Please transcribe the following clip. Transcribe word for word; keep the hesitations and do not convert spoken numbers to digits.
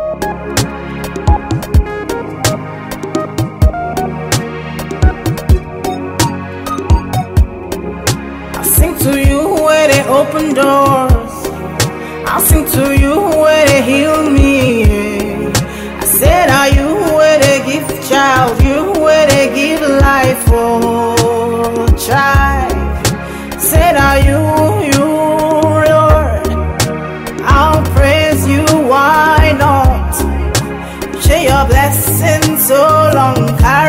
Sing to you where they open doors. I'll sing to you where they heal me. I said, are you where they give child? You where they give life for child? Said, are you, you, Lord? I'll praise you, why not? Share your blessings so long.